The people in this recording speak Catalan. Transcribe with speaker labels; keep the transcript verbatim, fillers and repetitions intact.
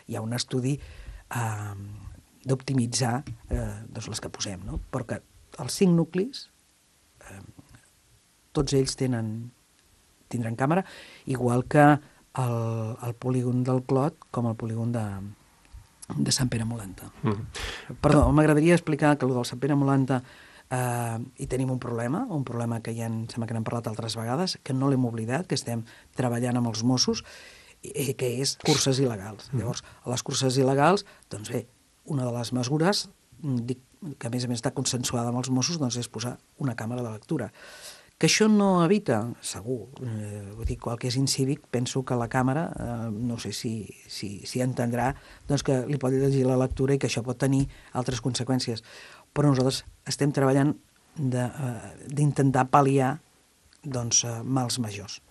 Speaker 1: hi ha un estudi eh, d'optimitzar eh, doncs les que posem, no? Però que els cinc nuclis, eh, tots ells tenen, tindran càmera, igual que el, el polígon del Clot com el polígon de, de Sant Pere Molanta. Mm. Perdó, m'agradaria explicar que el del Sant Pere Molanta eh, hi tenim un problema, un problema que ja en, sembla que n'hem parlat altres vegades, que no l'hem oblidat, que estem treballant amb els Mossos, i, que és curses il·legals. Mm. Llavors, a les curses il·legals, doncs bé, una de les mesures, dic, que a més a més està consensuada amb els Mossos, doncs és posar una càmera de lectura. Que això no evita, segur, eh, vull dir, qual que és incívic, penso que la càmera, eh, no sé si, si, si entendrà doncs que li pot llegir la lectura i que això pot tenir altres conseqüències. Però nosaltres estem treballant d'intentar pal·liar doncs, eh, mals majors.